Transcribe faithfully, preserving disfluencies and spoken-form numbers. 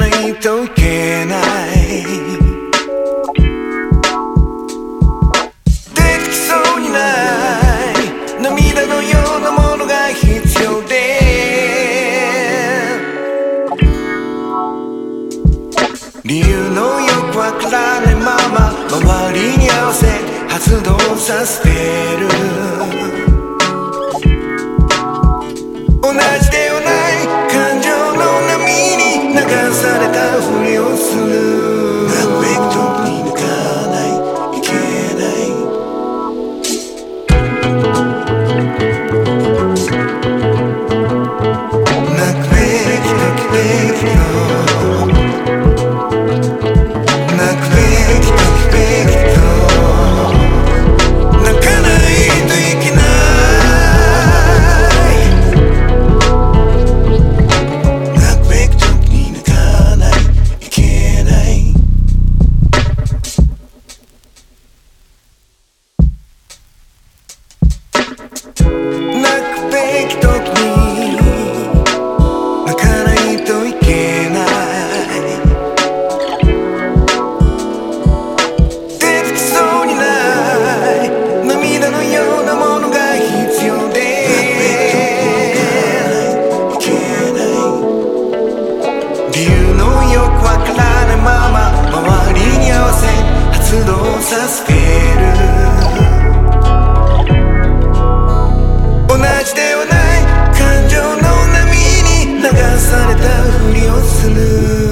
ないといけない。出てきそうにない涙のようなものが必要で、理由のよくわからないまま周りに合わせ発動させてる。同じではない感情の波に流されたふりをする。なくべきとに抜かないいけない。なくべきときべきとなくべきときべきと泣かないといけない。させてる。同じではない感情の波に流されたふりをする。